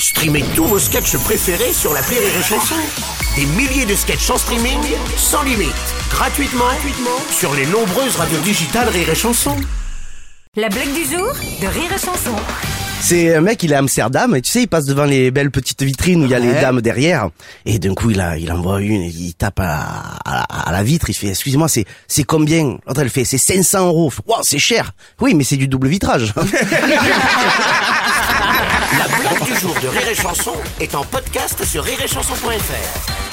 Streamez tous vos sketchs préférés sur l'appli Rire et Chanson. Des milliers de sketchs en streaming, sans limite, gratuitement sur les nombreuses radios digitales Rire et Chanson. La blague du jour de Rire et Chanson. C'est un mec, il est à Amsterdam, et tu sais, il passe devant les belles petites vitrines où il y a les dames derrière, et d'un coup, il en voit une, et il tape à la vitre, il fait, excusez-moi, c'est combien? L'autre, elle fait, c'est 500 €. Wow, c'est cher. Oui, mais c'est du double vitrage. La blague du jour de Rire et Chanson est en podcast sur rireetchanson.fr.